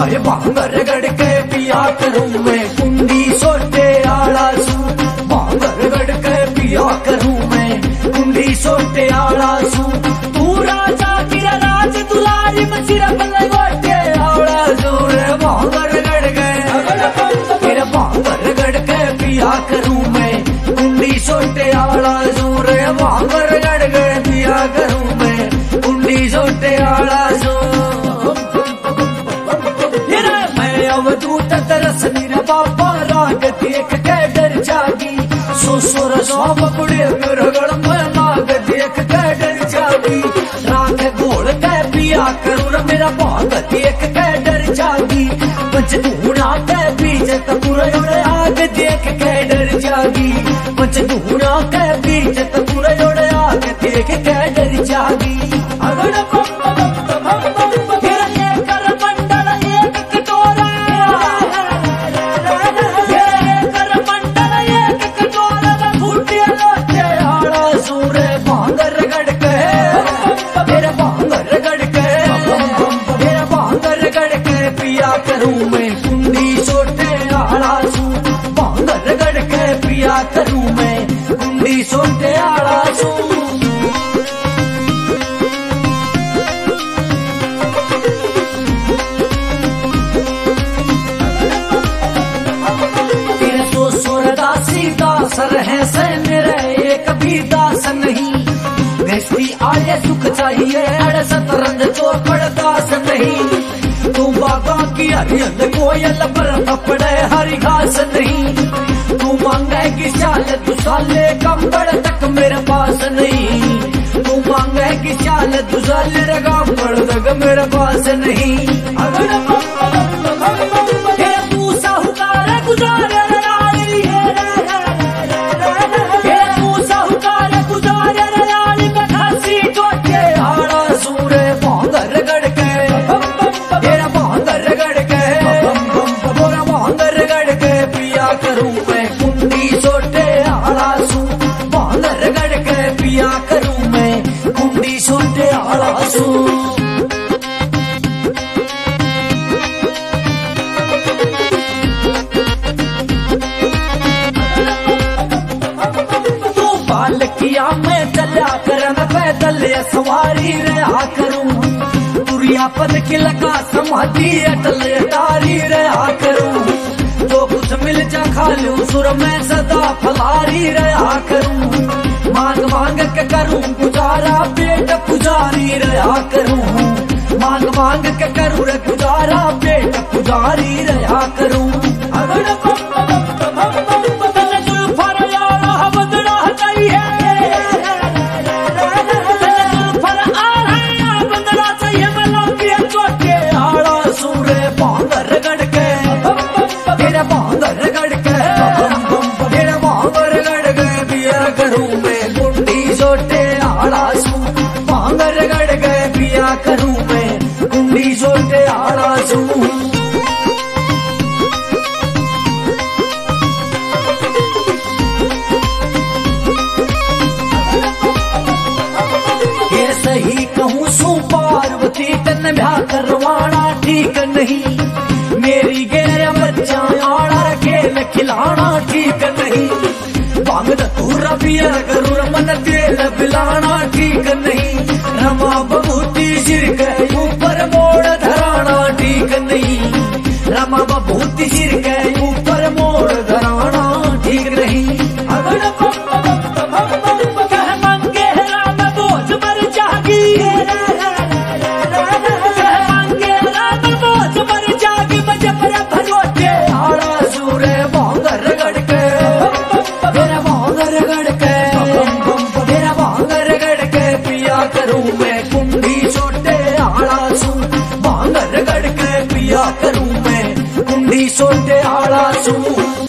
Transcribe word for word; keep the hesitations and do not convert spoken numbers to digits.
हाय भांगर गड़ के पिया करूं मैं कुंडी सोटे आला सू। भांगर गड़ के पिया करूं मैं कुंडी सोटे आला सू। तू राजा की राज दुलारी मचिरा बल्ले गोटे आला सू रे भांगर गड़ के फिर भांगर गड़ के पिया करूं मैं कुंडी सोटे आला सू रे भांगर गड़ के पिया करूं मैं कुंडी सोटे आला सू। अवधूत तरस मेरा बाबा राग देख के डर जागी सो सुर सौ बबड़े गड़गड़ में लाग देख के डर जागी। राग घोड़ के पिया करूं मेरा भाग देख के डर जागी। पंचधूणा के बीज तपुर जोड़े आग देख के डर जागी। पंचधूणा के बीज तपुर जोड़े आग देख के डर जागी। अगड़ करूं मैं कुंडी सोटे आला सू। भांगर गड़ के पिया करूं मैं कुंडी सोटे आला सू। तेरे तो सुरदासी दास रहे से मेरे एक भी दास नहीं। गृहस्थी आए सुख चाहिए अड़ सतरंज चौपड़ दास नहीं। तू बागा की हरियल कोयल पर पड़े हरी घास नहीं। तू मांगे की चाल तू साले कंबड़ तक मेरे पास नहीं। तू मांगे की चाल तू साले कंबड़ तक मेरे पास नहीं। अगर तू साहूकार गुजारे रानी तू साहूकार गुजारे रानी कठासी चोटे आड़ा सूरे भांगर गड़ के करूं मैं कुंडी सोटे आला सू। भांगर गड़ के पिया करूं मैं कुंडी सोटे आला सू। तू बालकिया में चला करन पैदल सवारी रहा करूं। तुरिया पद की लगा समाधि अटल तारी रहा करूं। जो कुछ मिल जा खा लूं सुर में सदा फलारी रहा करूं। मांग मांग के करूं गुजारा पेट पुजारी रहा करूं। मांग मांग के करूं रे गुजारा पेट पुजारी रहा करूं। अगर करूं मैं कुंडी सोटे आला सू। ये सही कहूँ सू पार्वती तन ब्याह करवाना ठीक नहीं। मेरी गैर बच्चा आड़ा खेल खिलाना ठीक नहीं। भांग धतूरा पिया करूं मन तेल पिलाना ठीक नहीं। रमा बबूती सिर के ऊपर मोड़ धराना ठीक नहीं। रमा बबूती सिर के ऊपर मोड़ धराना ठीक नहीं। अगर कह मांगे राम बोझ मर जागी। कह मांगे राम बोझ मर जागी। बजे पर भरोटे आड़ा सूरे भांगर गड़ के मेरा भांगर गड़ के मेरा भांगर गड़ के पिया करूं मैं कुंडी सोटे आला सू। भांगर गड़ के पिया करूं मैं कुंडी सोटे आला सू।